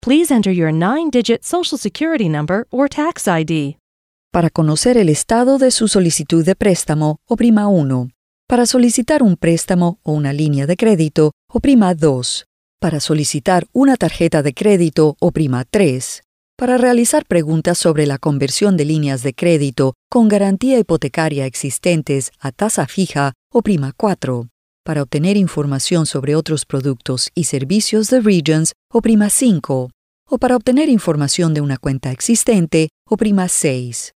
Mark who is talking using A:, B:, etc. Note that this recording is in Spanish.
A: Please enter your 9-digit Social Security number or tax ID.
B: Para conocer el estado de su solicitud de préstamo, oprima 1. Para solicitar un préstamo o una línea de crédito, oprima 2. Para solicitar una tarjeta de crédito, oprima 3. Para realizar preguntas sobre la conversión de líneas de crédito con garantía hipotecaria existentes a tasa fija, oprima 4. Para obtener información sobre otros productos y servicios de Regions, oprima 5. O para obtener información de una cuenta existente, oprima 6.